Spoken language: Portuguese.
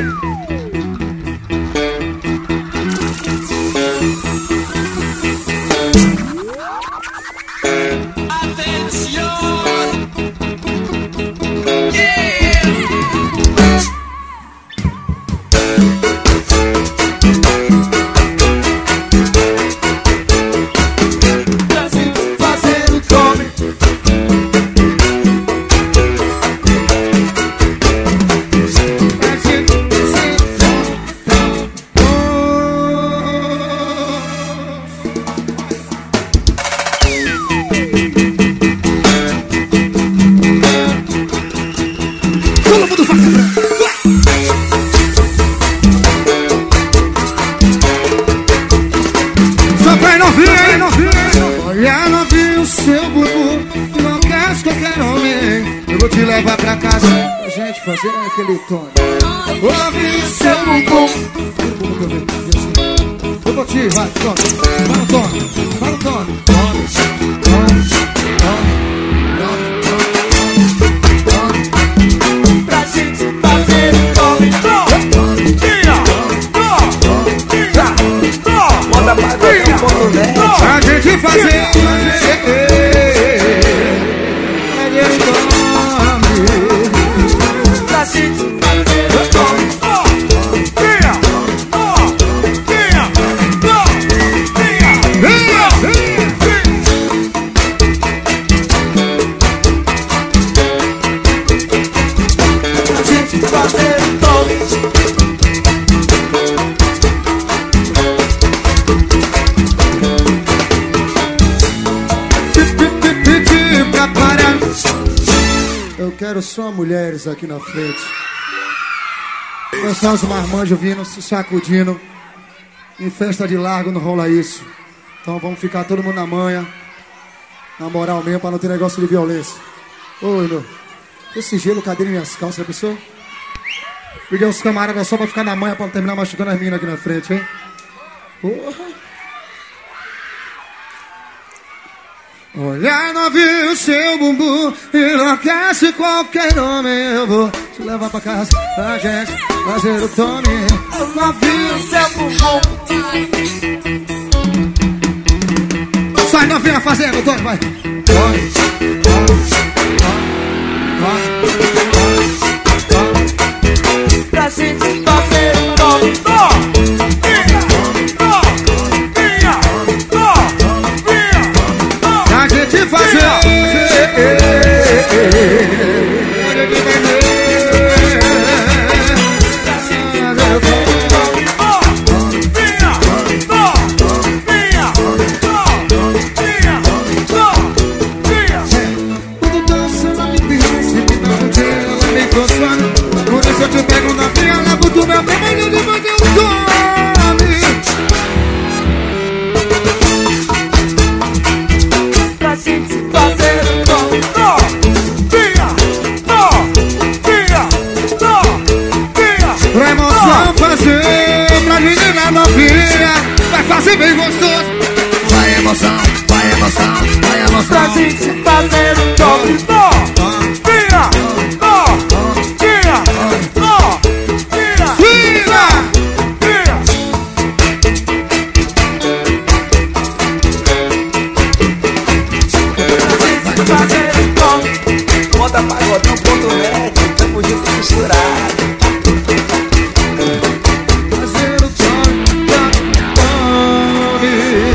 Olha, novinho, o seu bumbum não quer qualquer homem. Eu vou te levar pra casa pra gente fazer aquele Tony. Novinho, o seu bumbum. Eu vou te, vai, Tony. Vai no Tony, vai no Tony. Tony, Tony, Tony, Tony, Tony. Pra gente fazer Tony, Tony, Tony, manda pra Tony. Pra gente fazer eu quero só mulheres aqui na frente. Só os marmanjos vindo, se sacudindo. Em festa de largo não rola isso. Então vamos ficar todo mundo na manha, na moral mesmo, pra não ter negócio de violência. Oi, meu. Esse gelo, cadê minhas calças, já pensou? Pedir uns camaradas só pra ficar na manha, pra não terminar machucando as minas aqui na frente, hein? Porra. Olha, novinho, o seu bumbum enlouquece qualquer homem. Eu vou te levar pra casa pra gente fazer o Tony. Novinho, o seu bumbum. Sai, novinha, fazendo o Tony, vai. Tony, Tony, Tony, Tony. Pra gente fazer o Tony. Por isso eu te pego na via, levo do meu tempo e depois eu come. Pra gente fazer o pra emoção fazer, pra menina novinha, vai fazer bem gostoso. Vai emoção, vai emoção, vai emoção. Pra gente fazer o Moda pagodão.net, tamo junto misturado. Fazer o Tony.